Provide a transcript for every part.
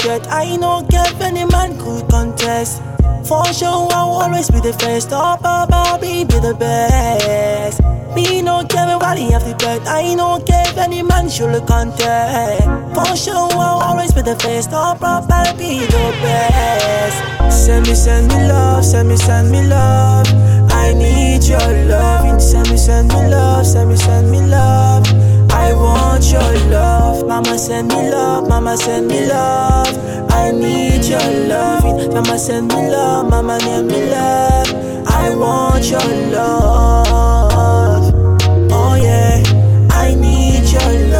get. I know get any man could contest. For sure, I'll always be the first. Top about me, be the best. Me no care what he have to bet. I no care if any man should contest. For sure, I'll always be the first. Top about be the best. Send me love, send me love. I need your love. Send me love, send me love. I want your love. Mama send me love, mama send me love. I need your love. Mama send me love, mama name me love. I want your love. Oh yeah, I need your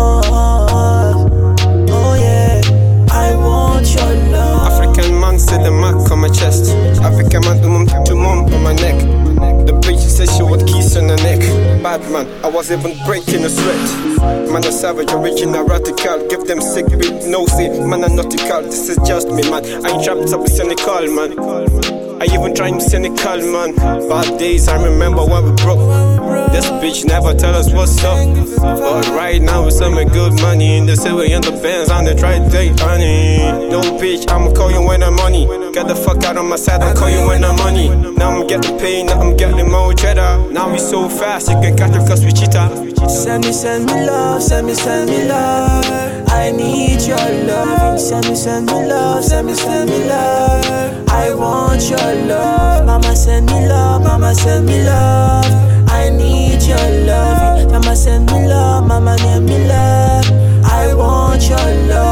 love. Oh yeah, I want your love. African man said the mark on my chest. African man to mum on my neck. The bitch said she would kiss on her neck. Bad man, I was even breaking a sweat. Man a savage, original radical. Give them sick beat, no see. Man a nautical, this is just me man. I ain't trapped up with cynical man. I even trying cynical man. Bad days, I remember when we broke. This bitch never tell us what's up. But right now we're some good money. In the city and the bands on the try to take honey. No bitch, I'ma call you when I'm money. Get the fuck out of my side, I'll call you when I'm money. Now I'm getting paid, now I'm getting more cheddar. Now we so fast, you can catch it cause we cheetah. Send me love, send me love. I need your love. Send me love, send me love. I want your love. Mama send me love, mama send me love. I need your love. Mama send me love, mama name me love. I want your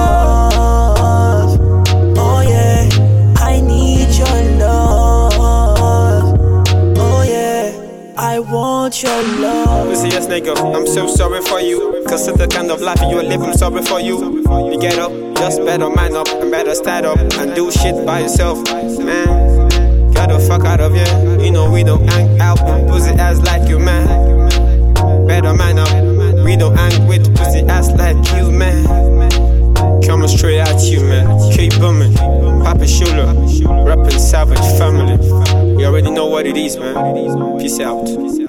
love. Oh yeah, I need your love. Oh yeah, I want your love. Pussy yes nigga, I'm so sorry for you. Cause of the kind of life you live, I'm sorry for you. You get up, just better man up and better stand up and do shit by yourself, man. Get the fuck out of here. You know we don't hang out with pussy ass like you, man. Better man up, we don't hang with pussy ass like you, man. Coming straight at you, man. Keep booming, Papa Shula, rapping Savage Family. You already know what it is, man. Peace out.